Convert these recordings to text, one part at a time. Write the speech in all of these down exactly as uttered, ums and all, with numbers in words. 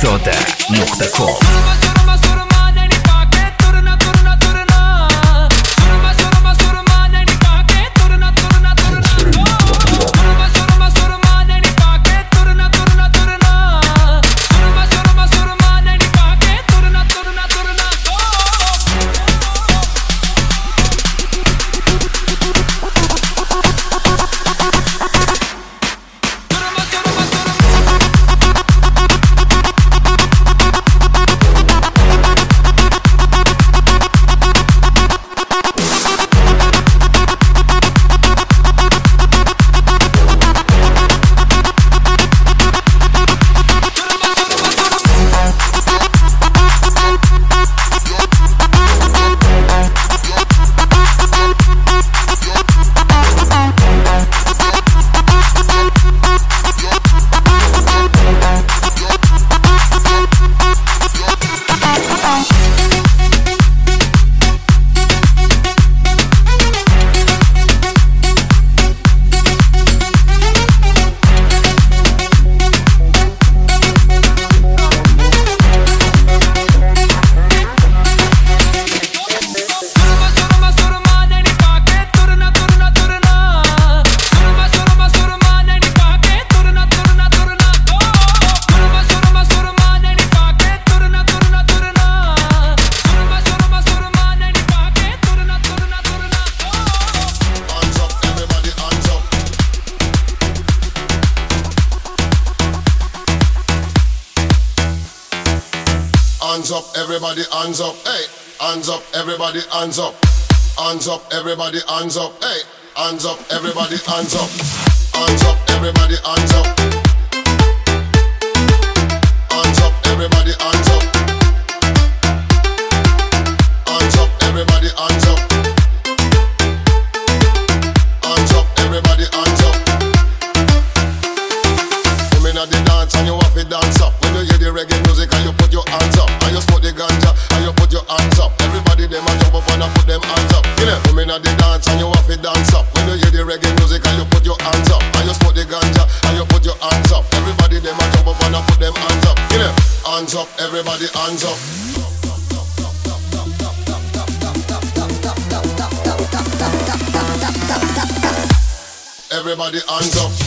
توتا نقطة كوم. Hands up, everybody, hands up, hey. Hands up, everybody, hands up. Hands up, everybody, hands up, hey. Hands up, everybody, hands up. Hands up, everybody, hands up. Hands up, everybody, hands up. Hands up, everybody, hands up. Hands up, everybody, hands up. Come in at the dance and you have to dance up. When you hear the reggae music and you put your hands up. And you smoke the ganja and you put your hands up. Everybody them a jump up and a put them hands up. You know, come in at the dance and you have to dance up. When you hear the reggae music and you put your hands up. And you smoke the ganja and you put your hands up. Everybody them a jump up and a put them hands up. You know, hands up, everybody hands up. Everybody hands up.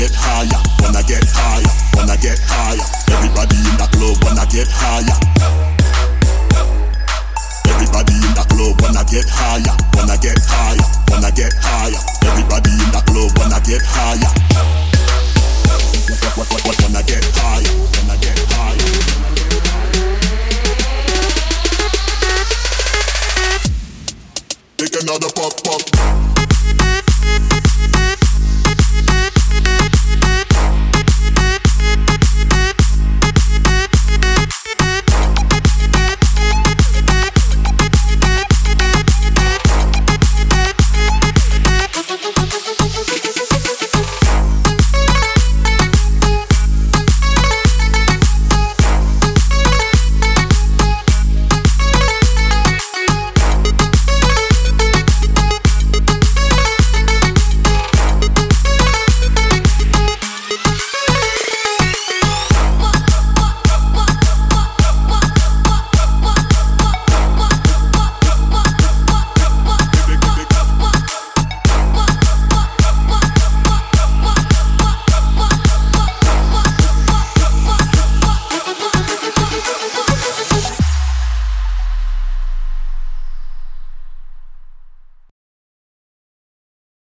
get higher, wanna get higher, wanna get higher. Everybody in the club wanna get higher. Everybody in the club wanna get higher, wanna get higher, wanna get higher. Everybody in the club wanna get higher. What, what, what, what, wanna get higher, wanna get higher. Take another puff, puff.